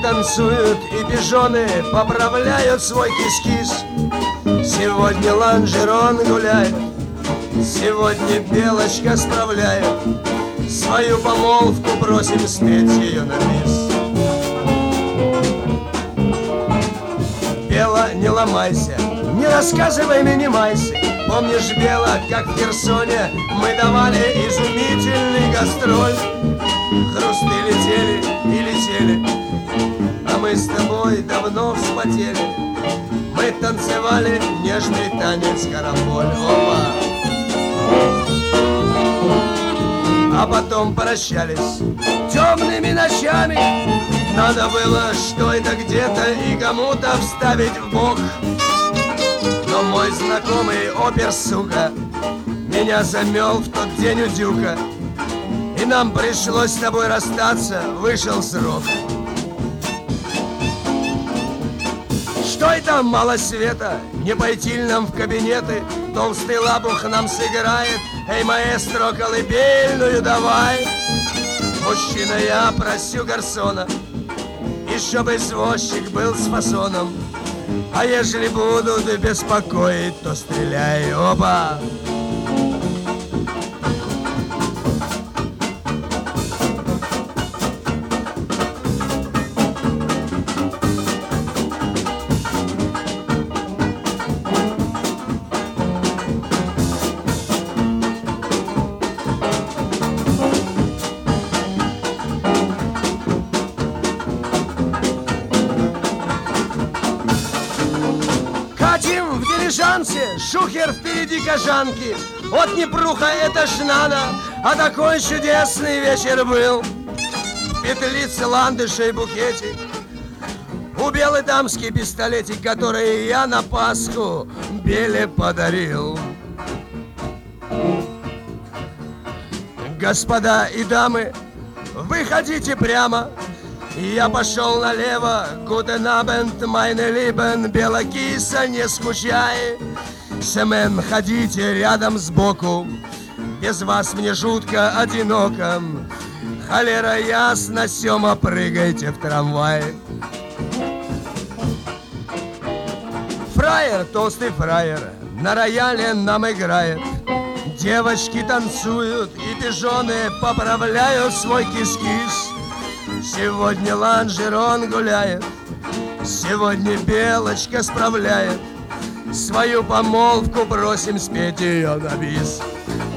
танцуют и пижоны поправляют свой кис-кис. Сегодня лонжерон гуляет, сегодня белочка справляет. Свою помолвку просим спеть ее на бис. Бела, не ломайся, не рассказывай мне, не майся. Помнишь, Бела, как в Херсоне мы давали изумительный гастроль? Хрусты летели и летели, а мы с тобой давно вспотели. Мы танцевали нежный танец карамболь. Опа! А потом прощались темными ночами. Надо было что-то где-то и кому-то вставить в бок. Но мой знакомый опер, сука, меня замел в тот день у дюка. И нам пришлось с тобой расстаться, вышел срок. Что это мало света, не пойти ли нам в кабинеты? Толстый лапух нам сыграет, эй, маэстро, колыбельную давай. Мужчина, я просю гарсона, и чтобы извозчик был с фасоном. А ежели будут беспокоить, то стреляй, оба. Катим в дилижансе, шухер впереди кожанки. Вот непруха, это ж надо, а такой чудесный вечер был. В петлице ландыша и букетик, у белый дамский пистолетик, который я на Пасху Беле подарил. Господа и дамы, выходите прямо. Я пошел налево, guten Abend, meine Lieben, Бела киса, не скучай. Семен, ходите рядом сбоку, без вас мне жутко одиноко. Холера ясно, Сема, прыгайте в трамвай. Фраер, толстый фраер, на рояле нам играет. Девочки танцуют и пижоны поправляют свой кис-кис. Сегодня лонжерон гуляет, сегодня белочка справляет. Свою помолвку просим спеть ее на бис.